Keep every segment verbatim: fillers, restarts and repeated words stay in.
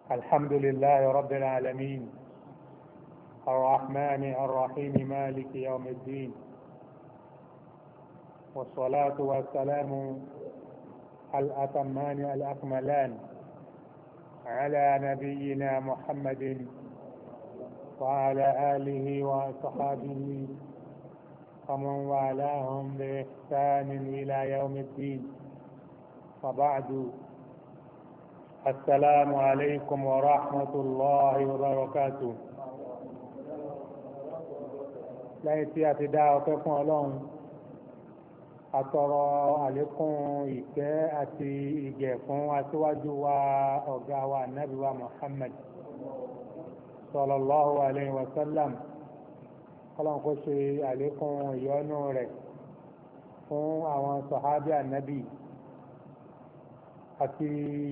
الحمد لله رب العالمين الرحمن الرحيم مالك يوم الدين، والصلاة والسلام الأتمان الأكملان على نبينا محمد وعلى آله وصحابه ومن والاهم بإحسان إلى يوم الدين. وبعد، السلام عليكم ورحمة الله وبركاته. lẹ́yìn tí a ti dá ọpẹ́ fún Ọlọ́run, àtọrọ àlékún ìkẹ́ àti ìgẹ̀ fún aṣíwájú wa ọ̀gá wa Ànábì wa Muhammad sallallahu alayhi wa sallam. Ọlọ́run kó ṣe àlékún ìyọ́nú rẹ̀ fún àwọn sàhábí Ànábì àti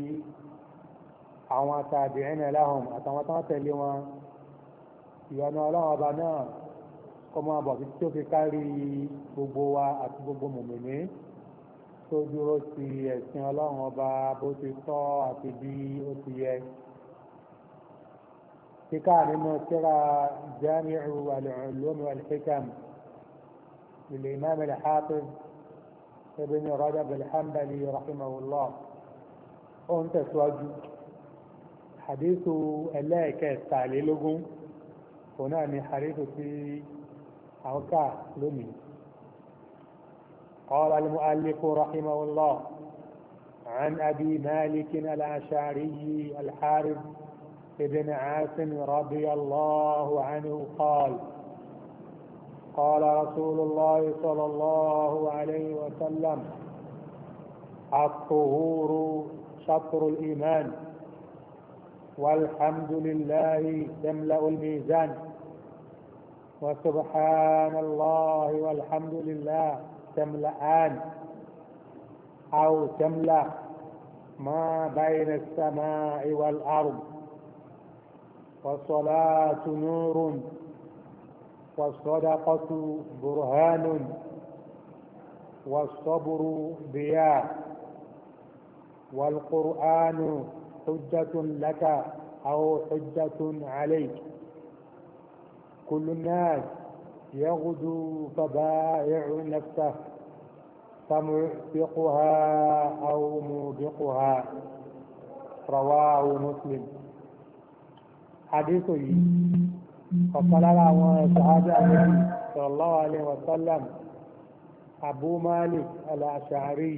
àwọn tabi'ina lahum àtàwọn tó tẹ̀lé wọn. ìyọ́nú Ọlọ́run ọba náà kó máa bọ̀ fi tó fi kárí gbogbo wa àti gbogbo mùmìnì tó dúró ti ẹ̀sìn Ọlọ́run ọba bó ti tọ́ àti bí ó ti yẹ. kíkà nínú tírà Jami'u al-Ulum wal-Hikam lil-Imam al-Hafiz Ibn Rajab al-Hanbali rahimahullah. ó ń tẹ̀síwájú hadithu ẹlẹ́ẹ̀kẹtàlélógún òun náà ni hadithu tí أوكا لمي. قال المؤلف رحمه الله: عن أبي مالك الأشعري الحارث بن عاصم رضي الله عنه قال: قال رسول الله صلى الله عليه وسلم: الطهور شطر الإيمان، والحمد لله تملأ الميزان، وسبحان الله والحمد لله تملأان أو تملأ ما بين السماء والأرض. والصلاة نور، والصدقة برهان، والصبر ضياء، والقرآن حجة لك أو حجة عليك. كل الناس يغدو فبائع نفسه فمعتقها أو موبقها. رواه مسلم. حديثه وقال له صحابة النبي صلى الله عليه وسلم أبو مالك الأشعري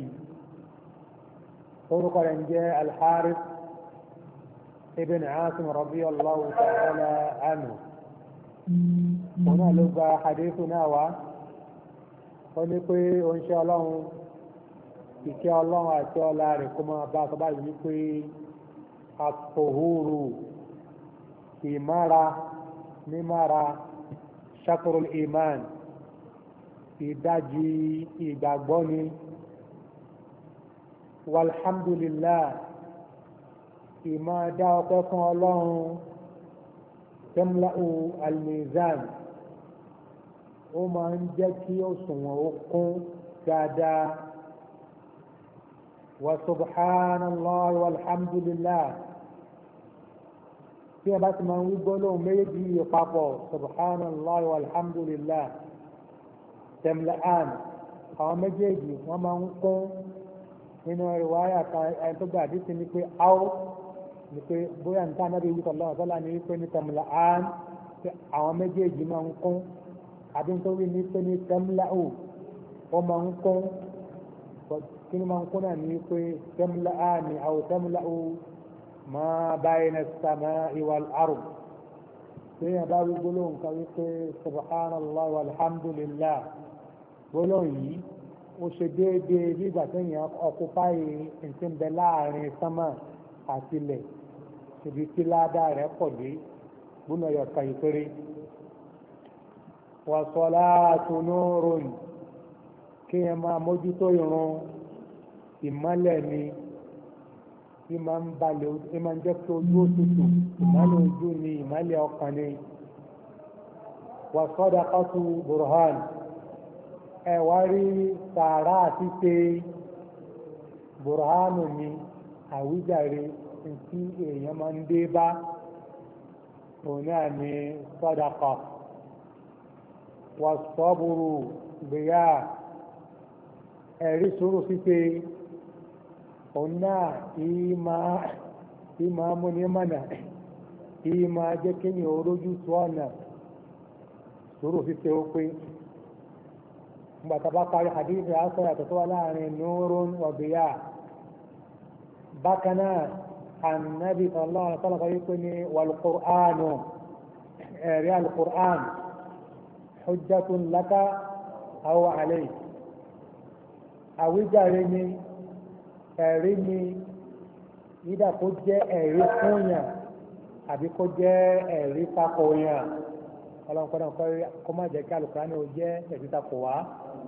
طرق جاء الحارث ابن عاصم رضي الله تعالى عنه. Ọ̀nà ló gba hadithu náà wá. Ó ní pé ó ń ṣe Ọlọ́run, ìkẹ́ Ọlọ́run àti ọlá rẹ̀ kó máa bá sọ báyìí wípé at-tuhuru, ìmára mímára, shatrul iman, ìdajì ìgbàgbọ́ ni. Walhamdulillah, ìmá dá ọpẹ́ fún Ọlọ́run. Tamla'u al-mizan, ó máa ń jẹ́ kí òṣùwọ̀n ó kún dáadáa. Wa subhanallah walhamdulillah, tí a bá ti máa ń wí gbólóhùn méjì yìí papọ̀, subhanallah walhamdulillah tamla'an, àwọn méjèèjì wọ́n máa ń kún. nínú riwaya kan ẹni tó gbà àdìsí ni pé áwọ̀ ni pé bóyá nǹkan anábì wí sallallahu alaihi wasallam ní pé ní tamla'an, pé àwọn méjèèjì máa ń kún. àbí nítorí ní pé ní tamla'u, ó máa ń kún. kí ni máa ń kún náà ní pé tamla'ani aw tamla'u ma bayna as-sama'i wal ard. pé yẹn bá wí gbólóhùn kan wípé subhanallah walhamdulillah, gbólóhùn yìí ó ṣe déédéé bí ìgbà tó yàn ọkùpáyé nǹkan bẹ láàrin sánmà àti ilẹ̀, ibi tí ládàá rẹ̀ pọ̀ dé gbóná yọ̀ọ̀ka ìpéré. wa salatu nurun, kí ẹ máa mójútó ìrun, ìmọ́lẹ̀ ni, tí máa ń balẹ̀, tí máa ń jẹ́ kí ojú òtútù, ìmọ́lẹ̀ ojú ni, ìmọ́lẹ̀ ọkàn ni. wa sadaqatu burhan, ẹ wá rí sàárà àti pé burhanu ni, àwíjàre tí èèyàn máa ń dé bá òun náà ní sàdákà wà sọ́bùrù gbéyà ẹ̀rí sùúrù pípé òun náà kí máa mú ní mọ̀nà kí máa jẹ́ kí ní orójú tó ọ̀nà sùúrù pípé ó pé gbàtàbá parí hadith àṣọ yàtọ̀ tó wà láàrin nurun wa biya bákan náà annabi sallallahu alaihi wasallam yìí pé ní wal-Qur'anu ẹ̀rí al-Qur'an hujjatun laka aw alayk àwíjàre ni ẹ̀rí ni ìdá kó jẹ́ ẹ̀rí fún yàn àbí kó jẹ́ ẹ̀rí tako yàn ọlọ́run kọ́dọ̀ kọ́ má jẹ́ kí al-Qur'an ó jẹ́ ẹ̀rí tako wá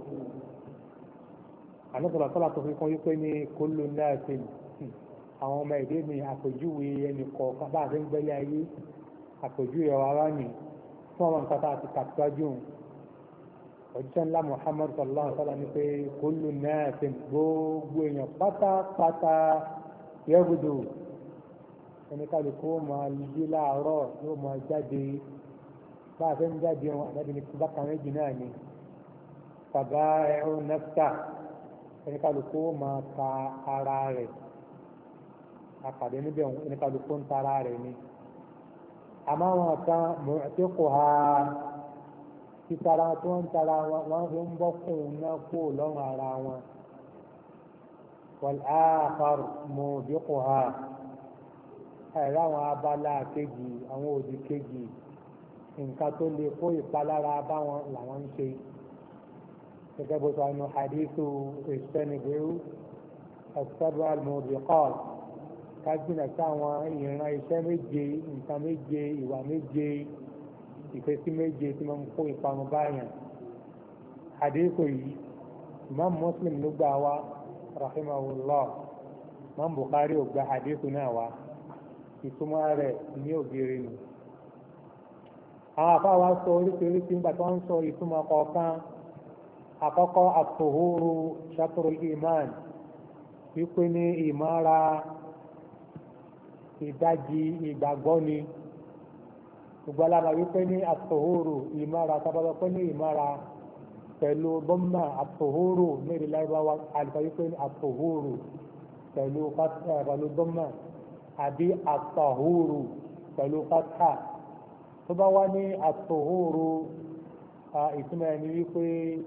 àlọ́sọ̀rọ̀ sọ́lá tó fi kún wípé ní kullu nasin àwọn ọmọ èdè ní àpèjúwe ẹnì kọ̀ọ̀kan bá àti ń gbẹ́lẹ̀ ayé àpèjúwe ọ̀rá ní fún ọmọ nǹkan tá a ti kàtúwájú òjíṣẹ́ ńlá Muhammad sallallahu alaihi wasallam ní pé kullu nasin gbogbo èèyàn pátápátá yẹ́gùdù ẹni kálukú máa yí láàárọ̀ yóò máa jáde bá a fẹ́ ń jáde wọn àdáde ní bákan méjì náà ni bàbá ẹ̀rọ nẹ́fà ẹni kálukú máa ta ara rẹ̀ àpàdé níbẹ̀ ẹni kálukú ń ta ara rẹ̀ ni àmọ́ àwọn kan mọ̀ọ́tí kò ha títara tó ń tara wọn fi ń bọ́ kún un náà kó lọ́rùn ara wọn wal akhar mọ̀ọ́bí kò ha ẹ̀rọ àwọn abala kejì àwọn òdì kejì nǹkan tó lè kó ìpalára báwọn làwọn ń ṣe gẹ́gẹ́ bó sọ àwọn hadithu ìṣẹ́nìgbérú as-sab'u al-mubiqat kájínà sáwọn ìran iṣẹ́ méje nǹkan méje ìwà méje ìfẹ́sí méje tí wọ́n ń kó ìparun báyàn hadithu yìí imam Muslim ló gbà wá rahimahullah imam Bukhari ò gba hadithu náà wá ìtumọ̀ rẹ̀ ní ògiri nù àwọn afáwa sọ oríṣiríṣi nígbà tí wọ́n ń sọ ìtumọ̀ kọ̀ọ̀kan àkọ́kọ́ àtòhóró ṣàtòrò iman wípé ní ìmára ìdájí ìgbàgbọ́ ni gbogbo alára wípé ní àtòhóró ìmára tábàbà pé ní ìmára pẹ̀lú bọ́mà àtòhóró mẹ́rin láìbáwá àlùfáà wípé ní àtòhóró pẹ̀lú pẹ̀lú bọ́mà àbí àtòhóró pẹ̀lú fátà tó bá wá ní àtòhóró ìtumọ̀ ẹni wípé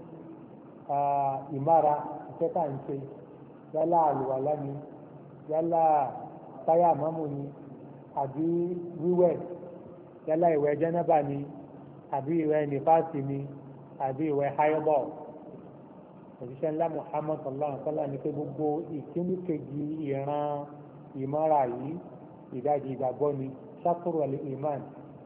ìmára ìfẹ́ta ń ṣe yálà àlùwàlá ni yálà táyà mọ́mù ni àbí wíwẹ̀ yálà ìwẹ̀ jẹ́nẹ́bà ni àbí ìwẹ̀ nífàsì ni àbí ìwẹ̀ háyọ́bọ̀ òṣìṣẹ́ ńlá Muhammad sallallahu alaihi wasallam ní pé gbogbo ìkíní kejì ìran ìmára yìí ìdajì ìgbàgbọ́ ni ṣàtúrò al-iman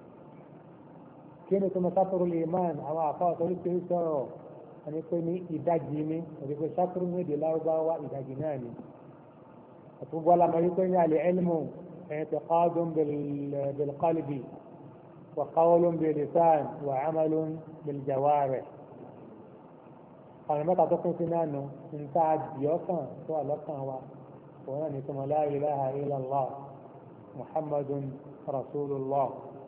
kí ni tó mọ ṣàtúrò al-iman àwọn àfáà tó ní pé sọ̀rọ̀ ẹni pé ní ìdajì ní ẹni pé ṣàtúrò ní èdè lárúbáwá ìdajì náà ni àtúgbò alamọ yìí pé ní al-ilmu i'tiqadun bil-qalbi wa qawlun bil-lisan wa 'amalun bil-jawarih àwọn mẹ́ta tó kún sí náà nù níta àdìọ́kàn tó wà lọ́kàn wa òun náà ní tó mọ la ilaha illallah muhammadun rasulullah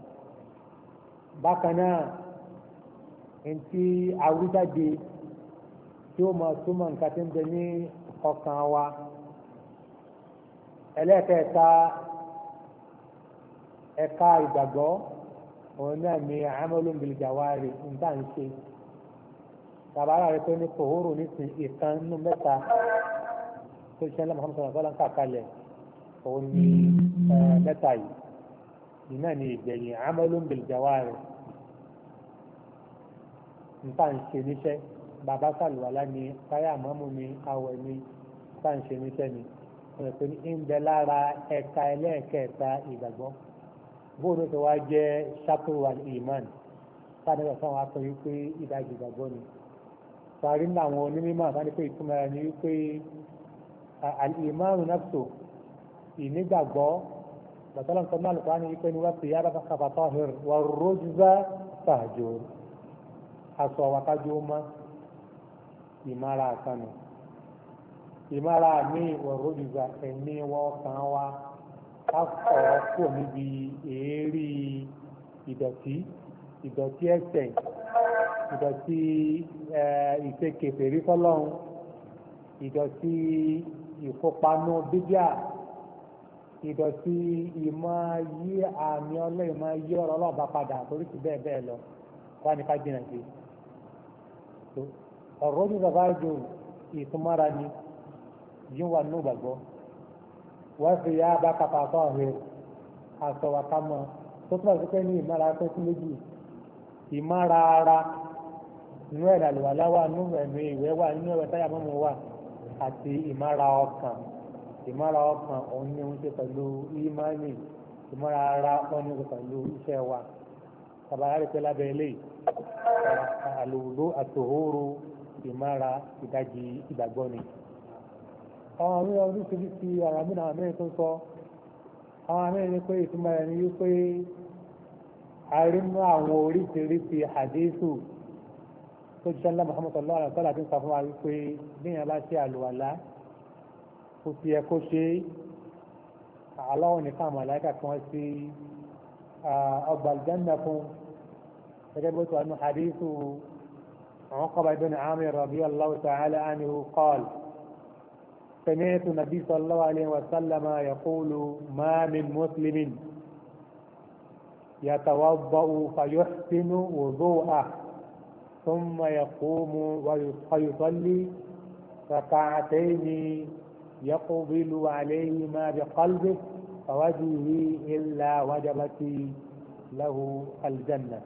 bákan náà ntí awújáde tí ó máa túmọ̀ nǹkan tí ń bẹ ní ọkàn wa ẹlẹ́ẹ̀kẹta ẹ̀ka ìgbàgbọ́ òun náà ní amalun bil jawari nǹkan ń ṣe tàbára rẹ pé ní kòhóró nísìn ìkan nínú mẹ́ta tó ṣe ń lọ́mọ sọ̀rọ̀ sọ́lá ń kàkalẹ̀ òun ní mẹ́ta yìí iná ní ìgbẹ̀yìn amalun bil jawari nǹkan ń ṣe níṣẹ́ bàbá sàlùwàlá ni káyà mọ́mú ni àwẹ̀ ni nǹkan ń ṣe níṣẹ́ ni wọ́n pè ní ń bẹ lára ẹ̀ka ẹlẹ́ẹ̀kẹta ìgbàgbọ́ bóòdù tó wá jẹ́ ṣàtúrò al-iman sáà nígbà táwọn akọ yìí pé ìdajì ìgbàgbọ́ ni sàrí ní àwọn onímọ̀ àbá ní pé ìtumọ̀ rẹ̀ ni wípé al-imanu nafsu ìnígbàgbọ́ bàtàlá nǹkan náà lùkọ́ ní wípé ní wọ́n ti yára fatahhir war-rujza fahjur aṣọ àwàkájú ọmọ ìmára àkànnù ìmára ní war-rujza ẹ̀mí wọ́n kan wá ká fọ̀ ọ́ kúrò níbi èérí ìdọ̀tí ìdọ̀tí ẹ̀ṣẹ̀ ìdọ̀tí ìṣekèfèrí fọ́lọ́run ìdọ̀tí ìkópanú bídíà ìdọ̀tí ìmọ̀ yí àmì ọlọ́ ìmọ̀ yí ọ̀rọ̀ ọlọ́ọ̀bá padà torí ti bẹ́ẹ̀ bẹ́ẹ̀ lọ wá ní ká jìnà sí ọ̀rọ̀ ojú bàbá jù ìtumọ̀ra ni yíò wà nínú gbàgbọ́ wọ́n fi yá bá kàkà tó ọ̀rẹ́ àsọ̀wà ká mọ́ tó túnbọ̀ sí pé ní ìmọ̀ra tó tún méjì ìmọ̀ra ara inú ẹ̀dà lè wà láwà nínú ẹ̀mí ìwẹ́ wà nínú ẹ̀wẹ̀ táyà mọ́mọ́ wà àti ìmọ̀ra ọkàn ìmọ̀ra ọkàn òun ní oúnjẹ pẹ̀lú ìmánì ìmọ̀ra ara òun ní oúnjẹ pẹ̀lú iṣẹ́ wa tàbára rí pé lábẹ́ ilé àlùwùdó àtòhóró ìmọ̀ra ìdajì ìgbàgbọ́ ni. àwọn àmì oríṣiríṣi ara mí náà mẹ́rin tó sọ àwọn àmì ní pé ìtumọ̀ rẹ̀ ni wípé a rí mú àwọn oríṣiríṣi àdéhùn tó jẹ́ ńlá Muhammad sallallahu alaihi wasallam tí ń sọ fún wa wípé bí èèyàn bá ṣe àlùwàlá kò sí ẹ kó ṣe aláwọ̀ nìkan màláíkà kan sí ọgbà aljanna fún gẹ́gẹ́ bó tó wà ní hadithu Uqba ibn Amir radiyallahu ta'ala anhu qala سمعت النبي صلى الله عليه وسلم يقول ما من مسلم يتوضأ فيحسن وضوءه ثم يقوم ويصلي ركعتين يقبل عليهما بقلبه فوجهه إلا وجبت له الجنة.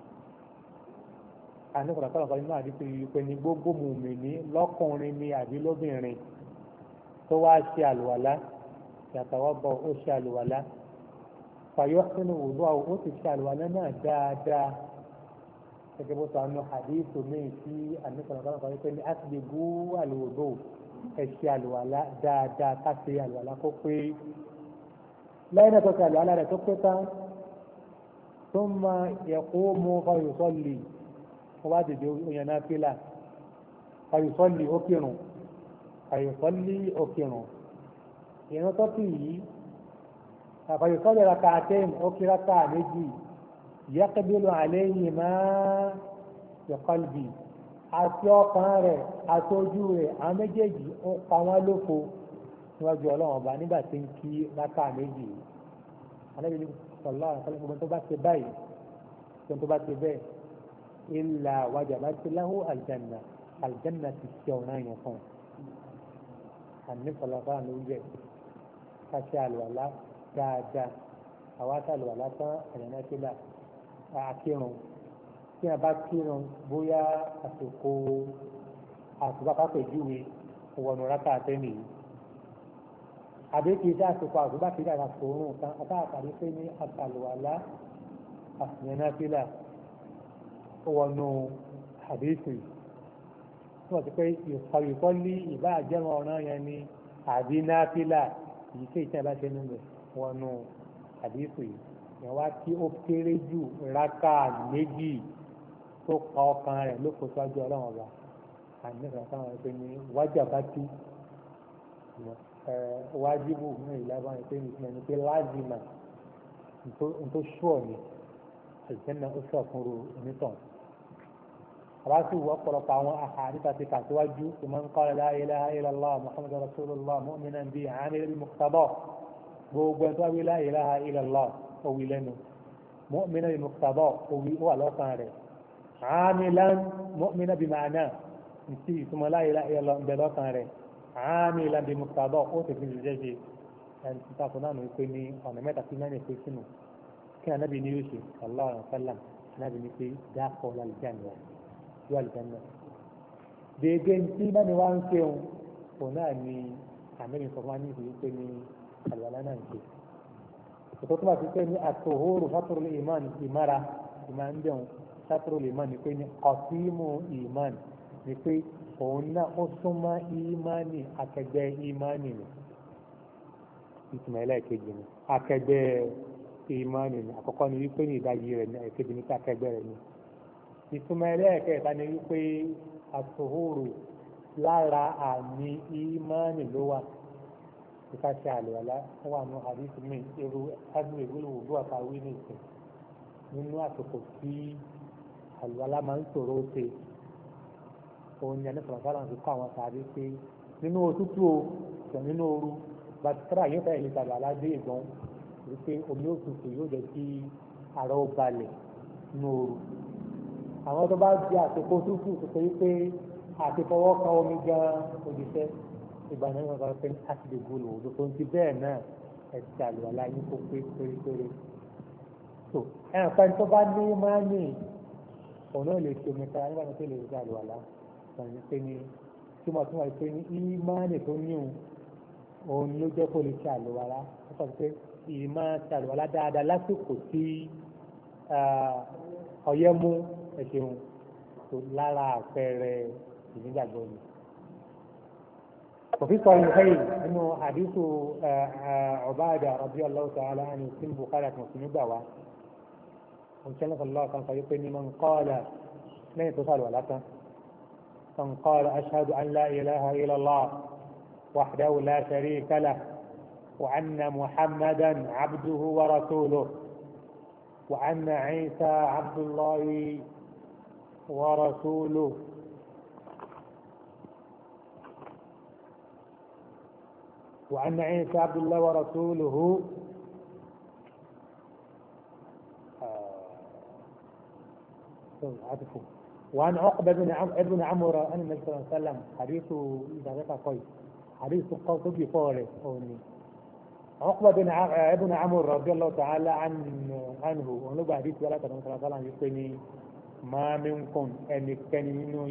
àní kọ̀ọ̀kan kọ̀ọ̀kan nínú àdìsí pé ní gbogbo mùmìnì lọ́kùnrin ni àbí lóbìnrin tó wá ṣe àlùwàlá yàtọ̀wọ́ bọ̀ ó ṣe àlùwàlá fàyọ́ sínú òwúrọ̀ àwọn ó sì ṣe àlùwàlá náà dáadáa gẹ́gẹ́ bó sọ àwọn àdìsí míì tí àní kọ̀ọ̀kan kọ̀ọ̀kan pé ní àtìlẹ́gù àlùwòdò ẹ ṣe àlùwàlá dáadáa ká ṣe àlùwàlá kó pé lẹ́yìn náà tó ṣe àlùwàlá rẹ̀ tó pé tán tó máa yẹ̀kó mú fayọ̀sọ́lì wọ́n bá dìde oyan náà fílà fayọ̀sọ́lì ó kírun fayọ̀sọ́lì ó kírun ìran tó kì yìí fayọ̀sọ́lì raka àtẹ́yìn ó kí raka méjì yaqbilu alayhima bi qalbi àti ọkàn rẹ̀ àti ojú rẹ̀ àwọn méjèèjì ó pa wọ́n lófo níwájú ọlọ́run ọba nígbà tí ń kí raka méjì anábìlì sọ̀lá àkọlẹ́gbọ̀n tó bá ṣe báyìí tó bá ṣe bẹ́ẹ̀ ilà wajabati lahu aljanna aljanna ti ṣe ọ̀nà yẹn fún un àní sọ̀lá ló ń jẹ́ ká ṣe àlùwàlá dáadáa àwa ṣe àlùwàlá tán àyànná kílà àkírun tí a bá kírun bóyá àsìkò àtúbákápẹ̀júwe wọnú rákà àtẹ́nì yìí àbí kìí ṣe àsìkò àtúbákìí àsìkò òórùn kan àtàkàrí pé ní àtàlùwàlá àyànnáfílà wọnú àdéhùn tí wọ́n ti pé ìkọ̀yìkọ́ ní ìbá àjẹmọ́ ọ̀ràn yẹn ni àbí náfílà yìí tí ìṣẹ́ bá ṣe nínú wọnú àdéhùn yìí yẹn wá tí ó kéré jù rákà méjì tó pa ọkàn rẹ̀ ló kó síwájú ọlọ́run ọba àní ìfẹ́ sáwọn ẹgbẹ́ ní wájàbátì wájibù ní ìlànà ìpè ní ìpínlẹ̀ ní pé láàzìmà nítorí ṣúọ̀ ni àlùjànnà ó ṣọ̀ fún ru onítàn. àbáṣe ìwọ ọ̀pọ̀lọpọ̀ àwọn àhàríta ti kà síwájú tó máa ń qala la ilaha illallah muhammadu rasulullah mu'minan bi amil al-muqtada gbogbo ẹni tó wá wí la ilaha illallah ó wí lẹ́nu mu'minan bi-muqtada ó wí ó wà lọ́kàn rẹ̀ عاملا مؤمنا بمعنى نسي ثم لا اله الا الله بلوكان رẹ̀ عاملا بمقتضاه ó ti fi jẹ́jẹ́ ẹni tí táàkùn náà wípé ní ọ̀nà mẹ́ta sí mẹ́rin pé sínú kí anábì ní yóò ṣe sallallahu alaihi wasallam anábì ní pé dákọ̀ lálùjáná yóò àlùjáná déédéé tí bá ní wá ń ṣe òun òun náà ni àmì sọ fún wa ní ìlú wípé ní àlùwàlá náà ń ṣe ètò tó bá ti pé ní àtòhóró fátòrò ìmán ìmára ìmá ń bẹ̀rùn sátúrò lè mọ́ ni pé ní ọ̀símù ìmán ni pé òun náà ó súnmọ́ ìmánì akẹgbẹ́ ìmánì ni ìtumọ̀ ẹlẹ́ẹ̀kejì ni akẹgbẹ́ ìmánì ni àkọ́kọ́ ni wípé ní ìdajì rẹ̀ ní ẹ̀kejì ní akẹgbẹ́ rẹ̀ ni ìtumọ̀ ẹlẹ́ẹ̀kẹta ni wípé àtòhóró lára àmì ìmánì ló wà ìka ṣe àlùwàlá wọ́n wà ní àdìsí mi irú ádùn ìwúlò òwúrò àtàwí ní ìsìn nínú àsìkò tí àlùwàlá máa ń ṣòro ṣe òun ni ẹni sọ̀rọ̀ sára ń fi kọ́ àwọn sàárè pé nínú òtútù o sọ̀ nínú ooru bàtìkárà yóò fẹ́ ìlú tàbí aládé ìgbọ́n wípé omi òtútù yóò jẹ́ kí ara ó balẹ̀ nínú ooru àwọn tó bá di àsìkò òtútù tó ṣe wípé àti fọwọ́ kan omi gan òdìṣẹ́ ìgbà náà wọn kọ́ pé láti lè gbó lòwò tó ń ti bẹ́ẹ̀ náà ẹ̀ ti àlùwàlá yín kó pé pérépéré tó ẹ̀ràn kan tó bá ní máa ní òun náà lè ṣe omi ká nígbà tó lè ṣe àlùwàlá sọ̀rọ̀ pé ní túmọ̀ túmọ̀ pé ní ìmáàní tó ní òun òun ló jẹ́ kó lè ṣe àlùwàlá ó sọ pé ìmá ṣe àlùwàlá dáadáa lásìkò tí ọyẹ́ mú ẹ̀ṣẹ̀hun tó lára àpẹẹrẹ ìnígbàgbọ́ ni. وفي صحيحين انه حديث عباده رضي الله تعالى عنه في البخاري ومسلم دعوه وكان صلى الله عليه وسلم يقول من قال لا يتصل ولا من قال اشهد ان لا اله الا الله وحده لا شريك له وان محمدا عبده ورسوله وان عيسى عبد الله ورسوله وأن عيسى عبد الله ورسوله عطفه وعن عقبة بن عم ابن عمرو أن النبي صلى الله عليه وسلم حديثه إذا ذكر كويس حديث قوس بفاره أوني عقبة بن ابن عمرو رضي الله تعالى عن عنه ونبى حديث ولا تنسى صلى الله عليه وسلم يقول ما منكم أن كان منه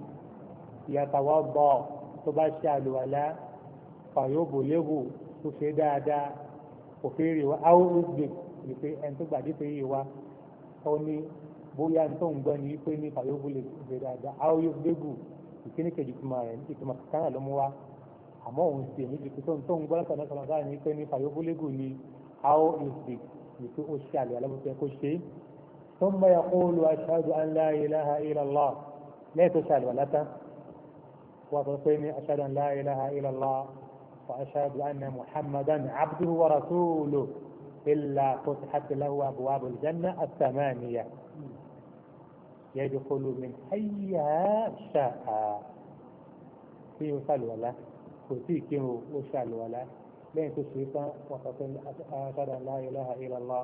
يتوضأ تبشر ولا fàyọ́bò lẹ́wò tó ṣe dáadáa kò fẹ́ rí wa áwọ̀ ìgbè wípé ẹni tó gbàdé pé yìí wa ó ní bóyá tó ń gbọ́ ní wípé ní fàyọ́bò lè ṣe dáadáa áwọ̀ yóò gbégù ìkíní kejì ìtumọ̀ rẹ̀ ìtumọ̀ kankan ló mú wa àmọ́ òun sì èmi jù tó ń tó ń gbọ́ lọ́sọ̀rọ̀ sọ̀rọ̀ sáà ní wípé ní fàyọ́bò lẹ́gù ni áwọ̀ ìgbè wípé ó ṣe àlè alábùsẹ̀ kó ṣe tó ń bá yaqulu ashhadu an la ilaha illallah lẹ́yìn tó ṣe àlè wàlátá wà sọ pé ní ashhadu an la ilaha illallah وأشهد أن محمدا عبده ورسوله إلا فتحت له أبواب الجنة الثمانية يدخل من حيها شاء في يسأل ولا كنتي كينو وشال ولا لين تشريكا وتقول أشهد أن لا إله إلا الله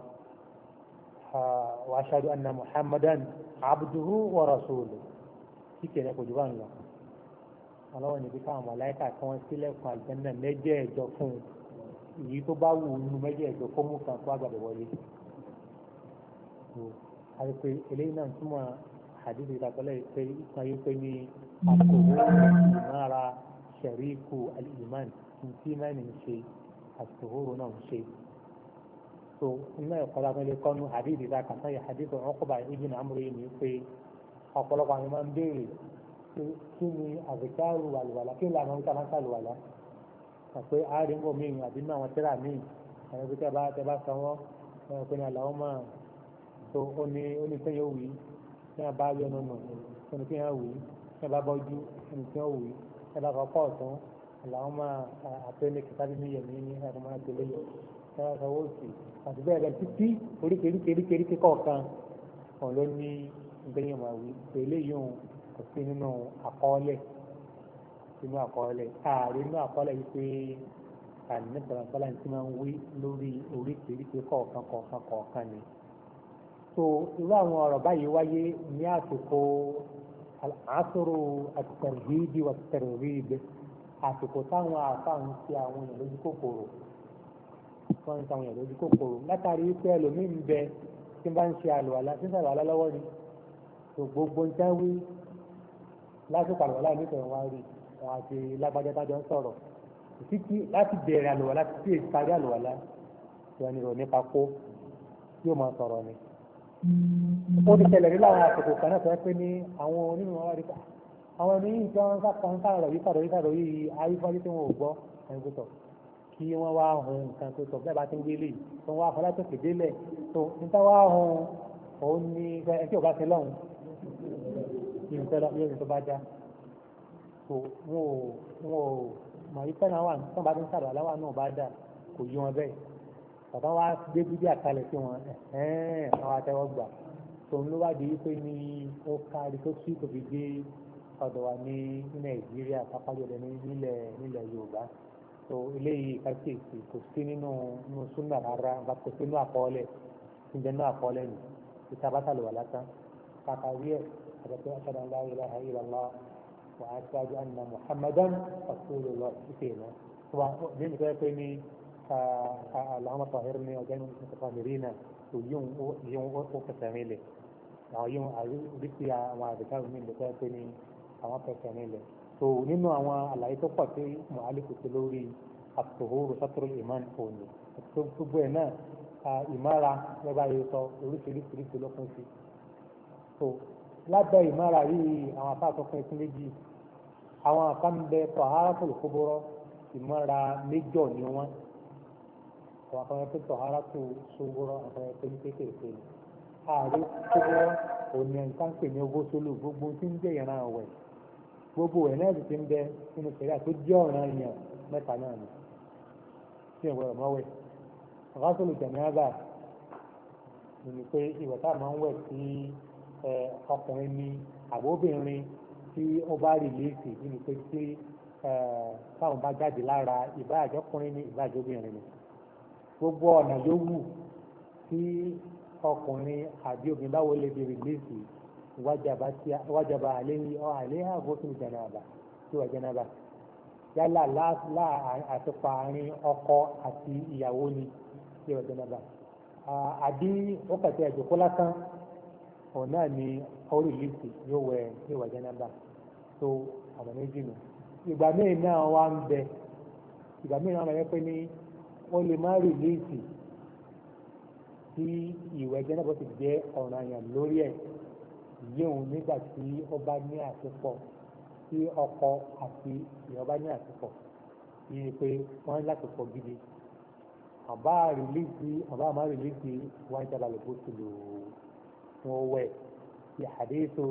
وأشهد أن محمدا عبده ورسوله كيف يكون جوان الله ọlọ́wọ́ níbi káwọn mọ̀láìkà kí wọ́n sílẹ̀kùn àlùjánnà mẹ́jẹ̀ẹ̀jọ fún un èyí tó bá wù ú nínú mẹ́jẹ̀ẹ̀jọ kó mú kan kó àgbàdo wọlé. àti pé eléyìí náà túmọ̀ àdìsí ìdàgbọ́lẹ̀ pé ìtàn yìí pé ní àkòwò ìmára ṣẹ̀ríkù al-iman tí mẹ́rin ń ṣe àtòwòrò náà ń ṣe. tó iná ẹ̀kọ́ la fẹ́ lè kọ́nu àdìsí ìdàkàtà yìí àdìsí Uqba ibn Amr yìí ní pé ọ̀pọ̀lọpọ̀ àwọn máa ń béèrè kí ni àzìkáàrù àlùwàlá kí ni àwọn ìtàn máa àlùwàlá àpé àárín bò míì àbí nínú àwọn tẹ́lá míì àwọn ibi tẹ́ bá tẹ́ bá san wọ́n wọn pe ní àlàó máa tó ó ní ó ní sẹ́yìn òwì tí wọ́n bá yọ nínú ó ní kí wọ́n wì tí wọ́n bá bọ́jú ó ní kí wọ́n wì tí wọ́n bá fọ́ ọ̀tún àlàó máa àpẹẹrẹ kìtàbí ní yẹ̀mí ní ẹ̀rọ máa tẹ̀lé yẹ tí wọ́n sọ wọ́ọ̀sì àti bẹ́ẹ̀ bẹ́ẹ̀ títí oríkèéríkèéríkèéríkèé kọ̀ọ̀kan wọn ló ní ìgbẹ́yìn máa wí pẹ̀lú yóò kò sí nínú àkọọ́lẹ̀ nínú àkọọ́lẹ̀ ààrẹ nínú àkọọ́lẹ̀ yìí pé ànínísọ̀rọ̀ sọ́lá tí máa ń wí lórí oríkèéríkèé kọ̀ọ̀kan kọ̀ọ̀kan kọ̀ọ̀kan ni. so irú àwọn ọ̀rọ̀ báyìí wáyé ní àsìkò àásòrò àtẹ̀rẹ̀hídì wà tẹ̀rẹ̀hídì àsìkò táwọn àfáà ń ṣe àwọn èèyàn lójú kòkòrò wọ́n ń ṣe àwọn èèyàn lójú kòkòrò látàrí pé ẹlòmíín ń bẹ tí bá ń ṣe àlùwàlá tí ń ṣàlùwàlá lọ́wọ́ ni so gbogbo ń jáwé lásìkò àlùwàlá nítorí wọn rí wọn àti lágbájá tájọ ń sọ̀rọ̀ títí láti bẹ̀rẹ̀ àlùwàlá títí èyí parí àlùwàlá wọn ni rò nípa kó yóò máa sọ̀rọ̀ ni. ó ti ṣẹlẹ̀ rí láwọn àsìkò kan náà tó yẹ pé ní àwọn onímọ̀ wọn rí pa àwọn ẹni yìí tí wọ́n ń sápa ń sàrọ̀ yìí sàrọ̀ yìí sàrọ̀ yìí ayífọ́jú tí wọn ò gbọ́ ẹni tó tọ̀ kí wọ́n wá hun nǹkan tó tọ̀ bẹ́ẹ̀ bá ti ń gbélé tó wọ́n wá fọlá tó kéde lẹ̀ tó níta wá hun òun ní ẹni tí ò bá ti lọ́hùn ìfẹ́ lọ yóò tó bá já so wọn ò wọn ò màá yí pẹ́ náà wà ní tí wọ́n bá ti ń sàrò aláwà náà bá dà kò yí wọn bẹ́ẹ̀ bàbá wa gbé bíbí àkàlẹ̀ sí wọn ẹ̀hẹ́n àwọn àtẹwọ́ gbà tòun ló wá di wípé ní ó kárí tó sí kò fi dé ọ̀dọ̀ wa ní Nàìjíríà pápájọ́dọ̀ ní nílẹ̀ nílẹ̀ Yorùbá tó eléyìí káṣíyèsí kò sí nínú nínú súnà rárá bá kò sí nínú àkọọ́lẹ̀ tí ń jẹ́ nínú àkọọ́lẹ̀ nì ìta bá sàlùwà lásán kàkà rí ẹ̀ àti ashhadu an la ilaha illallah wa ashhadu anna Muhammadan rasulullah ìpè náà tó wà ní ìgbà pé ní Allahumma tahhirni wa jannibni al-mutahhirina tó yíwọn ó fẹsẹ̀ rìn lẹ̀ àwọn yíwọn àríkì àwọn àdìkà mi lè fẹ́ pé ní àwọn fẹsẹ̀ rìn lẹ̀ tó nínú àwọn àlàyé tó pọ̀ tí mu'allif ṣe lórí at-tuhuru satrul iman òní tó gbogbo ẹ̀ náà ìmára lọ́ba yìí sọ oríṣiríṣiríṣi ló kún sí tó lábẹ́ ìmára yìí àwọn afá tó pín sí méjì àwọn afá ń bẹ taharatul kubra ìmára méjọ ni wọ́n àwọn afá ń bẹ taharatul sughra àwọn afá ń bẹ ní kékeré ààrẹ kubra òní nǹkan pè ní owó sólù gbogbo tí ń jẹ́ ìran àwẹ̀ gbogbo ẹ̀ náà ti ń bẹ nínú sẹ̀ríà tó jẹ́ ọ̀ràn èèyàn mẹ́ta náà ni tí ìwé ọ̀mọ́ wẹ̀ ọ̀gásọ̀lù jẹ̀mẹ́rà ni pé ìwẹ̀ tá a máa ń wẹ̀ sí ọkùnrin ní àbóbìnrin tí ó bá rìlíìsì nínú pé tí táwọn bá jáde lára ìbáàjọ́kùnrin ní ìbáàjọ́bìnrin ni gbogbo ọ̀nà yóò wù tí ọkùnrin àbí obìnrin báwo lè di rìlíìsì wájàbá àléhì ọ àléhà gọ́sùn jẹ̀nàbà tí wà jẹ̀nàbà yálà láà àtúpa àárín ọkọ àti ìyàwó ni tí wà jẹ̀nàbà àbí ó kàtí ẹ̀jọ̀kọ́ lásán òun náà ni orí lìsì yóò wẹ tí wà jẹ̀nàbà tó ọ̀nà méjì nù ìgbà míì náà wá ń bẹ ìgbà míì náà wọ́n yẹ pé ní ó lè má rí lìsì tí ìwẹ̀ jẹ̀nàbà ti jẹ́ ọ̀ranyàn lórí ẹ̀ yíò nígbà tí ó bá ní àsopọ̀ tí ọkọ àti ìyàwó bá ní àsopọ̀ yìí pé wọ́n ní àsopọ̀ gidi àbá rìlíìsì àbá àmà rìlíìsì wọ́n jábà lè bó ti lò wọ́n wẹ̀ ti hadithu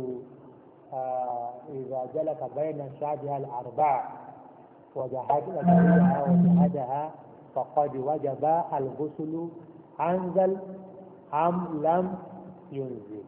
idha jalasa bayna sha'biha al-arba'a wajahadaha wajahadaha faqad wajaba al-ghuslu anzal am lam yunzil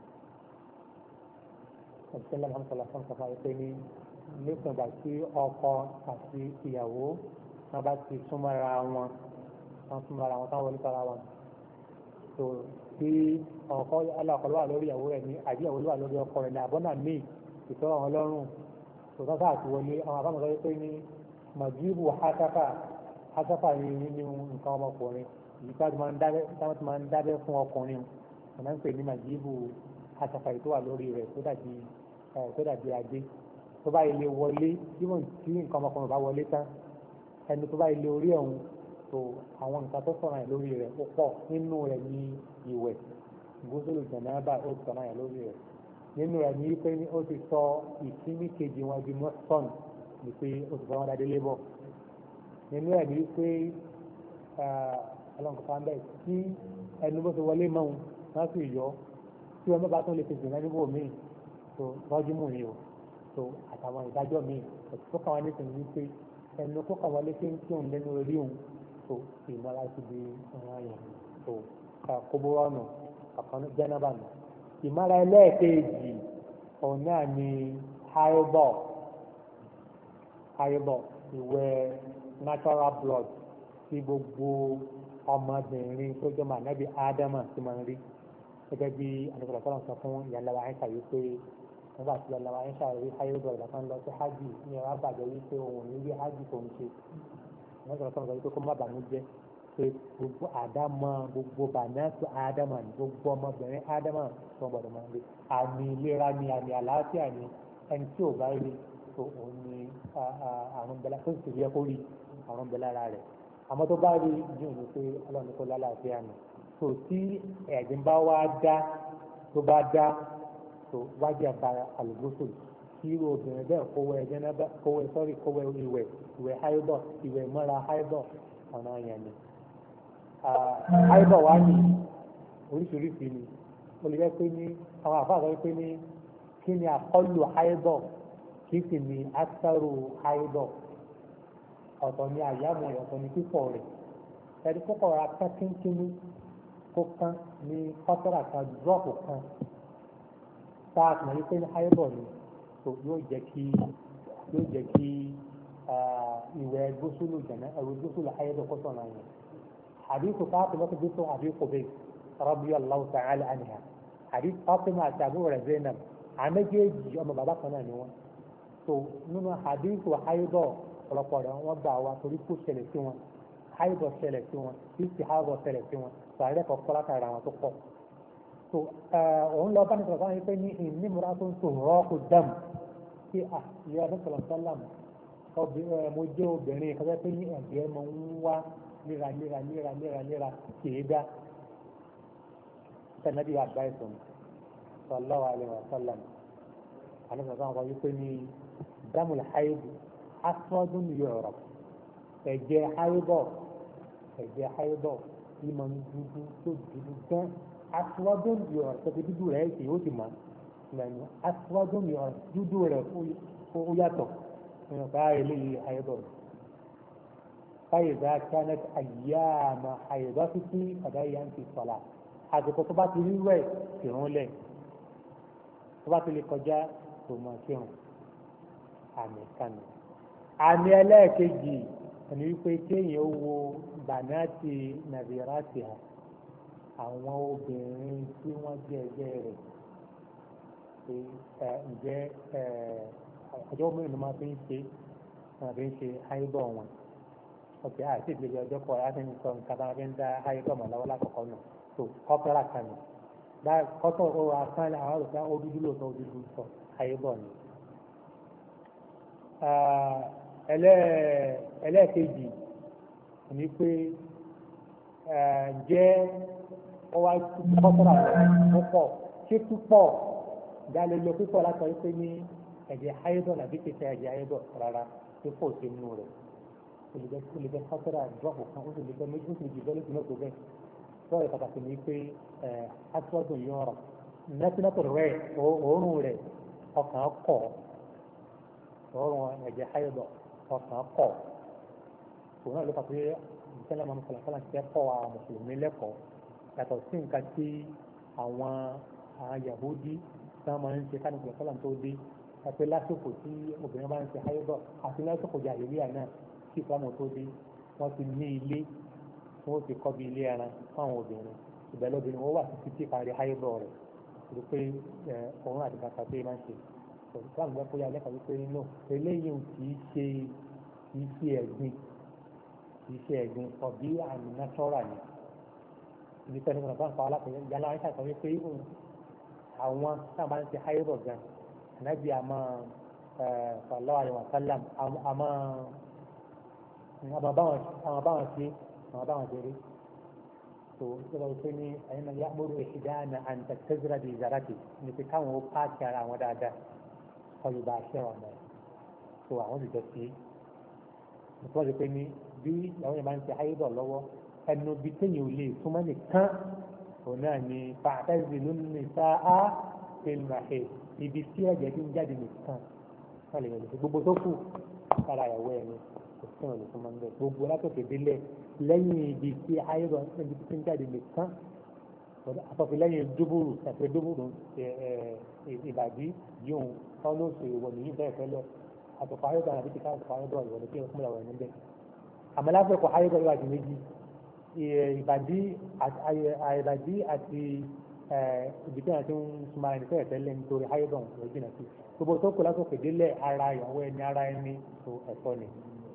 ọ̀sẹ̀lẹ̀ mọ́sálà fún ọ̀sán fún ẹgbẹ́ ní nígbà tí ọkọ àti ìyàwó wọn bá ti súnmọ́ra wọn wọn súnmọ́ra wọn táwọn wọlé sára wọn tó tí ọkọ alákọ̀ọ́lọ́ wà lórí ìyàwó rẹ̀ ní àbí ìyàwó wà lórí ọkọ rẹ̀ ní àbọ́nà míì ìtọ́rọ̀ wọn lọ́rùn tó tọ́ka àti wọlé àwọn àbámọ̀ sọ pé ní màjíbù hásáfà hásáfà ní nínú nǹkan ọmọkùnrin èyí táwọn ti máa ń dábẹ́ fún ọkùnrin wọn náà ń pè ní màjíbù hásáfà èyí tó wà lórí rẹ̀ tó dàbí tó dàbí adé tó bá ilé wọlé tí wọn tí nǹkan ọmọkùnrin bá wọlé tán ẹni tó bá ilé orí ọ̀hún tó àwọn nǹkan tó sọ̀rọ̀ yẹn lórí rẹ̀ ó pọ̀ nínú rẹ̀ ní ìwẹ̀ gúúsùlù jẹ̀nàbà ó sọ̀rọ̀ yẹn lórí rẹ̀ nínú rẹ̀ ní pé ó ti sọ ìkíní kejì wọn di mọ́sán ní pé ó ti sọ wọn dáadé lébọ̀ nínú rẹ̀ ní pé ọlọ́nkọ̀ọ́ká ń bẹ̀ tí ẹnu bó ti wọlé mọ́ wọn wọ́n sì yọ tí wọn bá tún lè fi gbìyànjú níbò míì tó rọ́jú mú ni o tó àtàwọn ìdájọ́ míì ẹ̀sùn tó kàn wá nítorí wípé ẹnu tó kàn wá létí ń tún lẹ́nu orí òun tó ìmọ̀ra ti di ọ̀ràn yẹn tó kóbó ọ̀nà àkànní jẹ́nàbà nù. ìmọ̀ra ẹlẹ́ẹ̀kejì òun náà ni haibọ̀ haibọ̀ ìwẹ̀ natural blood tí gbogbo ọmọbìnrin tó jẹ́ mànábì ádámà ti máa ń rí gẹ́gẹ́ bí àdúgbò sọ̀rọ̀ sọ fún ìyàlá wa ẹ̀ka yìí pé nígbà tí ìyàlá wa ẹ̀ka rí ayélujára ìgbà kan lọ sí hajj ní ẹ̀rọ àbàjẹ́ yìí pé òun ní bí hajj tó ń ṣe ìyàlá sọ̀rọ̀ sọ̀rọ̀ pé kó má bàánú jẹ́ pé gbogbo àdámà gbogbo bàánátù ádámà ní gbogbo ọmọbìnrin ádámà tó ń gbọdọ̀ máa ń rí àmì ìlera ni àmì àlàáfíà ni ẹni tí ò bá rí tó òun ní àrùn bẹ́lá tó sì yẹ kó rí àrùn bẹ́lá ara rẹ̀ àmọ́ tó bá rí jù ní pé ọlọ́run kó lálàáfíà nù tó tí ẹ̀gbìn bá wá dá tó bá dá tó wájà bá àlùbọ́sọ̀ tí obìnrin bẹ́ẹ̀ kówó ẹ̀jẹ̀ náà bá kówó sọ́rí kówó ìwẹ̀ ìwẹ̀ háíbọ̀ ìwẹ̀ mọ́ra háíbọ̀ ọ̀nà yẹn ni. háíbọ̀ wá ní oríṣiríṣi ni ó lè jẹ́ pé ní àwọn àfáà sọ pé ní kí ni àkọlù háíbọ̀ kí sì ni àtàrò háíbọ̀ ọ̀tọ̀ ni àyàmù rẹ̀ ọ̀tọ̀ ni pípọ̀ rẹ̀ ẹni kókò ra kán kínkínní kó kán ní kọ́tọ́rà kan dúrọ́ọ̀pù kan tá a mọ̀ wípé ní háyébọ̀ ni tó yóò jẹ́ kí yóò jẹ́ kí ìwẹ̀ gbósùlù jẹ̀nà ẹ̀rọ gbósùlù háyébọ̀ kó sọ̀rọ̀ yẹn hadithu Fatima tó tó Abi Qubays radiyallahu ta'ala anha hadith Fatima àti àbúrò rẹ̀ Zainab àméjèèjì ọmọ bàbá kan náà ni wọ́n tó nínú hadithu háyébọ̀ ọ̀pọ̀lọpọ̀ rẹ̀ wọ́n gbà wá torí kó ṣẹlẹ̀ sí wọn háyébọ̀ ṣẹlẹ̀ sí wọn ìsìhábọ̀ ṣẹlẹ̀ sí wọn sàárẹ̀ kọ̀ọ̀kọ́ látara àwọn tó pọ̀ so òun lọ bá ní sọ̀rọ̀ sáwọn pé ní ìní múra tó ń tò rọ́ọ̀kù dam kí à ìyá ní sọ̀rọ̀ sálàm mo jẹ́ obìnrin kan pé ní ẹ̀jẹ̀ mo ń wá léra léra léra léra léra kìí dá sẹ́nẹ́bí àbáyé sallallahu alaihi wa sallam àní sọ̀rọ̀ sáwọn kan wípé ní dámùl háyébù aswádùn yọ̀rọ̀ ẹ̀jẹ̀ háyébọ̀ ẹ̀jẹ̀ háyébọ̀ ìmọ̀ dúdú tó dúdú gan aswádùn yọ̀rọ̀ tó dúdú rẹ̀ ṣe ó ti mọ̀ lẹ́nu aswádùn yọ̀rọ̀ dúdú rẹ̀ ó yàtọ̀ nínú ká eléyìí háyébọ̀ fáyìdá kánẹ́t àyàmà háyébọ̀ títí ọ̀dáyà ń ti sọ̀la àsìkò tó bá ti rí rẹ̀ kìrún lẹ̀ tó bá ti lè kọjá tó mọ̀ kírun àmì kánì àmì ẹlẹ́ẹ̀kejì ẹni wípé kéèyàn ó wo bànáàtì nàìjíríàtì àwọn obìnrin tí wọ́n jẹ́ ẹgbẹ́ rẹ̀ pé ǹjẹ́ ọjọ́ mẹ́rin ló máa fi ń ṣe wọ́n fi ń ṣe háyébọ̀ wọn ọ̀kẹ́ àti ìdílé ọjọ́ kọ̀ láti ń sọ nǹkan bá fi ń dá háyébọ̀ mọ̀ lọ́wọ́ lákọ̀ọ́kọ́ nù tó kọ́pẹ́rà kan nù kọ́tọ̀ ó wà sán àwọn olùkọ́ ó dúdú lóòótọ́ ó dúdú sọ háyébọ̀ ni. ẹlẹ́ẹ̀kejì ní pé jẹ́ ọwá kọ́sọ́rọ̀ rẹ̀ púpọ̀ ṣé púpọ̀ ìdálé lọ púpọ̀ látọ̀ wípé ní ẹ̀jẹ̀ háyébọ̀ nàbí kìí ẹ̀jẹ̀ háyébọ̀ rárá púpọ̀ sí inú rẹ̀ olùgbẹ́ kọ́sọ́rọ̀ drọ́pù kan ó sì lè gbẹ́ méjì ó sì lè jù bẹ́ẹ̀ lójú náà tó bẹ́ẹ̀ sọ́ọ̀rọ̀ pàtàkì ní pé aṣọ́dún yọ̀rọ̀ nẹ́tínẹ́tò rẹ̀ òórùn rẹ̀ ọkàn kọ̀ ọ̀rọ̀ ẹ̀jẹ̀ háyébọ̀ ọkàn kọ̀ òun náà ló pàtó ìṣẹ́lẹ̀ máa ń kọ̀lá kọ́lá ṣẹ́ kọ́ àwọn mùsùlùmí lẹ́kọ̀ọ́ yàtọ̀ sí nǹkan tí àwọn àwọn Yahudi tí wọ́n máa ń ṣe káàdì kọ́lá tó dé ẹ̀pẹ́ lásìkò tí obìnrin bá ń ṣe háyébọ̀ àti lásìkò jàhílíyà náà tí ìfọ́mù tó dé wọ́n ti ní ilé wọ́n ti kọ́ bí ilé ẹran fáwọn obìnrin ìbẹ̀lẹ̀ obìnrin wọ́n wà títí tí parí háyébọ̀ rẹ̀ rí pé òun àti bàtà pé máa ń ṣe islam gbẹ́ kó yá lẹ́kọ̀ọ́ wípé nínú eléyìí kìí ṣe kìí ṣe ẹ̀gbin kìí ṣe ẹ̀gbin ọ̀bí àmì nátọ́rà ni ibi tẹ́ni kan bá ń pa alápẹ̀yẹ yálà ń ṣàkọ́ wípé àwọn náà bá ń ṣe háyébọ̀ gan ànábì àmọ́ sallallahu alaihi wasallam àmọ́ àwọn báwọn ṣe àwọn báwọn ṣe rí tó ṣẹlẹ̀ wípé ní ẹ̀yìn náà ya'muru ihdana an tattazira bi zarati ní pé káwọn ó pààkì ara àwọn dáadáa ọlùbá aṣẹ́ wọn náà so àwọn ìjọ sí nítorí pé ní bí àwọn yẹn máa ń ṣe ayébọ̀ lọ́wọ́ ẹnu bí téèyàn ò lè súnmọ́ nìkan òun náà ni fa'tazilu nisaa fil mahid ibi tí ẹ̀jẹ̀ ti ń jáde nìkan wọ́n lè yẹn gbogbo tó kù sára ìyàwó ẹni kò sí ọ̀nà tó máa ń bẹ̀ gbogbo látòkè délẹ̀ lẹ́yìn ibi tí ayébọ̀ ibi tí ń jáde nìkan àtọ̀fẹ́ lẹ́yìn dúbúrú ẹ̀fẹ́ dúbúrú ìbàdí yóò tán ló ṣe ìwọ̀ nìyí bẹ́ẹ̀ fẹ́lẹ̀ àtọ̀fẹ́ ayébọ̀ àbí ti ká àtọ̀fẹ́ ayébọ̀ ìwọ̀ ní kí n fún ìyàwó ẹni bẹ́ẹ̀ àmọ́ lásìkò ayébọ̀ ìwà di méjì ìbàdí àìbàdí àti ibi tí wọ́n ti ń súnmọ́ ẹni fẹ́ẹ̀ tẹ́lẹ̀ nítorí ayébọ̀ ìwọ̀ jìnà sí gbogbo tó kù lásìkò délẹ̀ ara ìyàwó ẹni ara ẹni tó ẹ̀tọ́ ni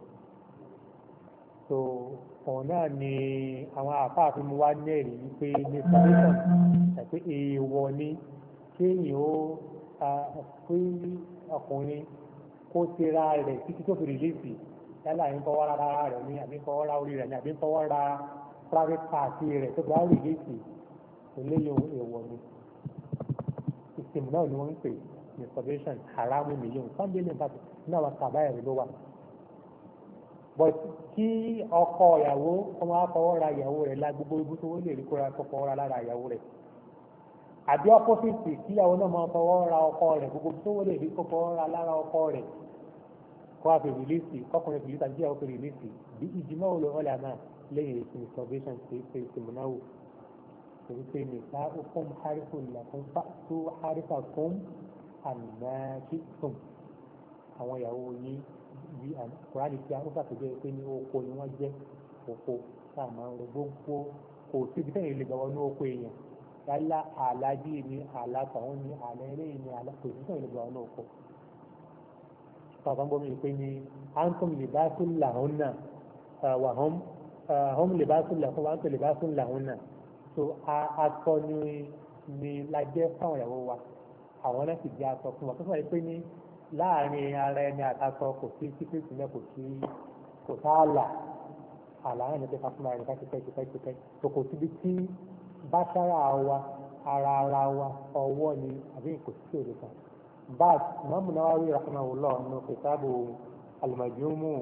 so òun náà ni àwọn àfáàfin mu wá ní ẹ̀rí wípé ní foundation àti èèwọ̀ ni kéèyàn ó fún ọkùnrin kó ti ra rẹ̀ títí tó fi rìlíìsì yálà ń fọwọ́ ra ara rẹ̀ ní àbí ń fọwọ́ ra orí rẹ̀ ní àbí ń fọwọ́ ra private party rẹ̀ tó fi wá rìlíìsì eléyìí èèwọ̀ ni system náà ni wọ́n ń pè ní foundation haramu nìyẹn sunday ní ìbátan náà wà kàbáyà rẹ̀ ló wà but kí ọkọ ìyàwó ọmọ afọwọ́ ra ìyàwó rẹ̀ la gbogbo ibi tó wọ́n lè rí kóra kọ́kọ́ ra lára ìyàwó rẹ̀ àbí opposite kí ìyàwó náà máa fọwọ́ ra ọkọ rẹ̀ gbogbo tó wọ́n lè rí kọ́kọ́ ra lára ọkọ rẹ̀ kọ́ àfi rìlíìsì kọ́kùnrin rìlíìsì àti ìyàwó fi rìlíìsì bí ìjìmọ̀ òun lọ́wọ́ lànà lẹ́yìn èsì masturbation ṣe ṣe ìsìmùnáwó torí pé nìka ó fún harifu làkún tó harifa fún ànáṣítùm àwọn ìyàwó yín bí kùránì tí a ó ṣàpèjẹ́ pé ní oko ni wọ́n jẹ́ oko tá a máa ń lo gbogbo kò síbi tẹ́yìn lè gbàgbọ́ ní oko èèyàn yálà àlájí ni àlá tàwọn ni àlá eléyìí ni àlá kò sí tẹ́yìn lè gbàgbọ́ ní oko. Bàbá ń bọ́ mi pé ní antum libasun lahunna wà hum hum libasun lakum wa antum libasun lahunna so aṣọ ni ni lajẹ́ fáwọn ìyàwó wa àwọn náà sì jẹ́ aṣọ fún wa tó sọ pé ní láàrin ara ẹni àtàkọ kò sí síkírìtì náà kò sí kò sáàlà àlàyé ní pípa fún ara ẹni pẹ́ẹ́pẹ́ẹ́pẹ́ tó kò síbi tí báṣára wa ara ara wa ọwọ́ ni àbí kò sí òde kan báàt Imam Nawawi rahimahullah nínú kitabu al-Majmu'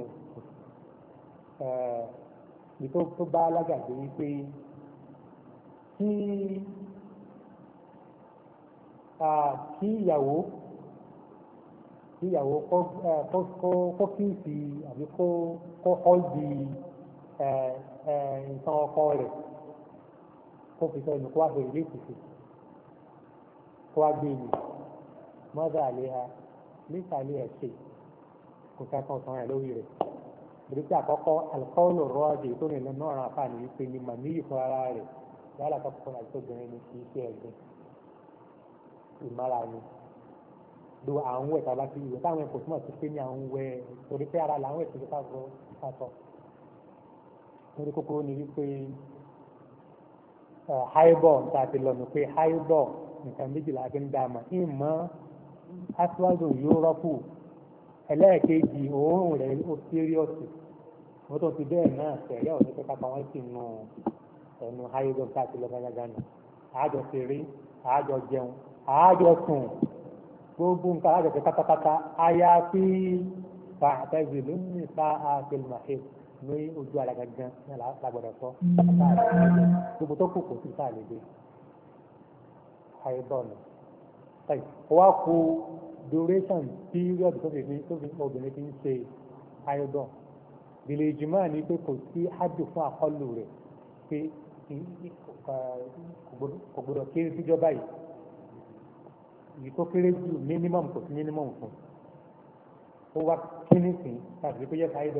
ní tó bá alágàdé wípé kí kí ìyàwó ìyàwó kó fíìsì àbí kó ọ́ọ̀dì nǹkan ọkọ rẹ̀ kó fi sọ ìnù kó wá bẹ̀rẹ̀ létìsí kó wá gbé ìlú mọ́dà àléha nísàlẹ̀ ẹ̀ṣẹ̀ kò kankan kan rẹ̀ lórí rẹ̀ bẹ̀rẹ̀ tí àkọ́kọ́ alikọ́ọ̀lù rọ́ọ̀dì tó nílẹ̀ náà ràn fà ní wípé ní màmíyì fún ara rẹ̀ yálà kọ́kọ́ àti obìnrin ni kì í ṣe ẹ̀gbẹ́ ìmára ni do àwọn ẹ̀ka bá ti ìwé táwọn ẹ̀kọ́ túmọ̀ sí pé ní àwọn wẹ̀ torí pé ara làwọn ẹ̀kọ́ tó káàkó káàkó torí kókóró ni wípé haibọ̀ tá a ti lọ nù pé haibọ̀ nǹkan méjìlá fi ń dá a mọ̀ ìmọ̀ aṣíwájú yóò rọ́pù ẹlẹ́ẹ̀kejì òórùn rẹ̀ ó síríọ̀sì wọ́n tó ti bẹ́ẹ̀ náà tẹ̀lé ọ̀dọ́ pé kápá wọn sì nù ẹnu haibọ̀ tá a ti lọ gágágá nù àájọ ṣeré àájọ jẹun àájọ sùn gbogbo nǹkan àjọṣe pátápátá àyàfi fàtẹ́sì ló ní sa àfẹlùmáṣe ní ojú ara gangan ní alágbọ̀dọ̀ sọ gbogbo tó kù kò sí sáà lédè àìbọ̀nù. wá kú duration period tó fi tó fi obìnrin fi ń ṣe àìbọ̀n ìbílẹ̀ ìjùmọ̀ ni pé kò sí ájò fún àkọlù rẹ̀ pé kò gbọdọ̀ kéré síjọba yìí èyí tó kéré jù minimum kò sí minimum fún ó wá kíní sí tàbí pé yẹ ká